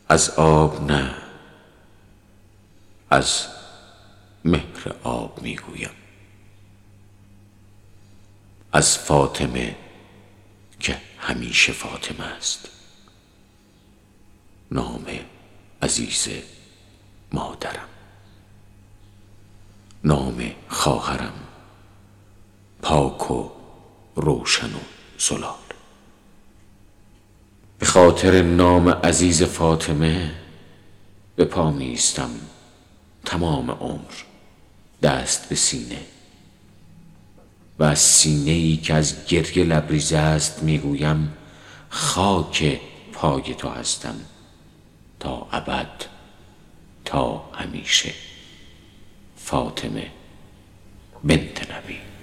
از آب نه، از مهر آب میگویم. از فاطمه که همیشه فاطمه است، نام عزیز مادرم، نام خواهرم، پاک و روشن و زلال. به خاطر نام عزیز فاطمه به پا می‌ایستم تمام عمر دست به سینه، و از سینه‌ای که از گریه لبریز است میگویم خاک پای تو هستم تا ابد، تا همیشه. فاطمه بنت نبی.